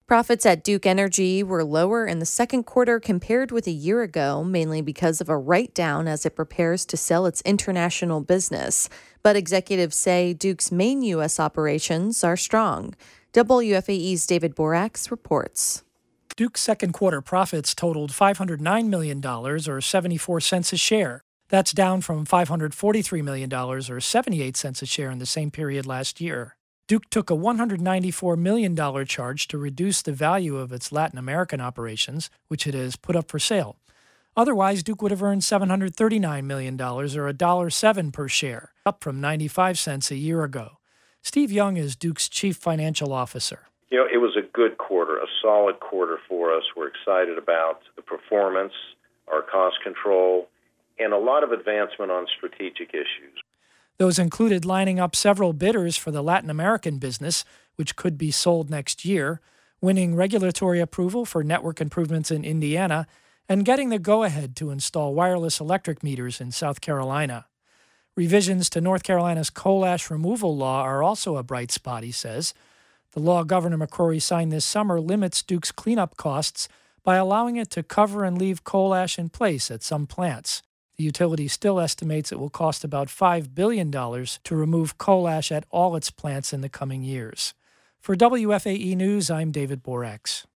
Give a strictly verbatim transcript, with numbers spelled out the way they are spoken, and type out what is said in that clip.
Profits at Duke Energy were lower in the second quarter compared with a year ago, mainly because of a write-down as it prepares to sell its international business. But executives say Duke's main U S operations are strong. W F A E's David Borax reports. Duke's second quarter profits totaled five hundred nine million dollars, or seventy-four cents a share. That's down from five hundred forty-three million dollars, or seventy-eight cents a share in the same period last year. Duke took a one hundred ninety-four million dollars charge to reduce the value of its Latin American operations, which it has put up for sale. Otherwise, Duke would have earned seven hundred thirty-nine million dollars, or one dollar and seven cents per share, up from ninety-five cents a year ago. Steve Young is Duke's chief financial officer. You know, it was a good quarter, a solid quarter for us. We're excited about the performance, our cost control, and a lot of advancement on strategic issues. Those included lining up several bidders for the Latin American business, which could be sold next year, winning regulatory approval for network improvements in Indiana, and getting the go-ahead to install wireless electric meters in South Carolina. Revisions to North Carolina's coal ash removal law are also a bright spot, he says. The law Governor McCrory signed this summer limits Duke's cleanup costs by allowing it to cover and leave coal ash in place at some plants. The utility still estimates it will cost about five billion dollars to remove coal ash at all its plants in the coming years. For W F A E News, I'm David Borax.